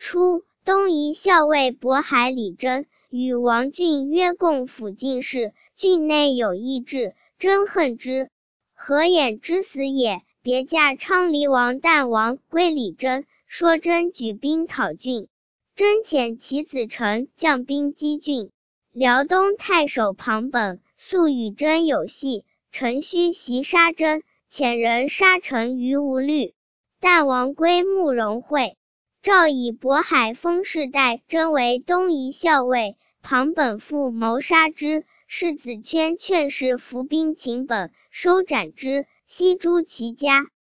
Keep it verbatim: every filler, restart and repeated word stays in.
初，东夷校尉渤海李真与王浚约共辅进士，郡内有异志，真恨之。何衍之死也，别驾昌黎王旦王归李真，说真举兵讨郡。真遣其子成将兵击郡。辽东太守庞本素与真有隙，陈须袭杀真，遣人杀陈于无虑。旦王归慕容会，诏以渤海封士代真为东夷校尉，庞本复谋杀之。世子圈劝士伏兵请本，收斩之，悉诛其家。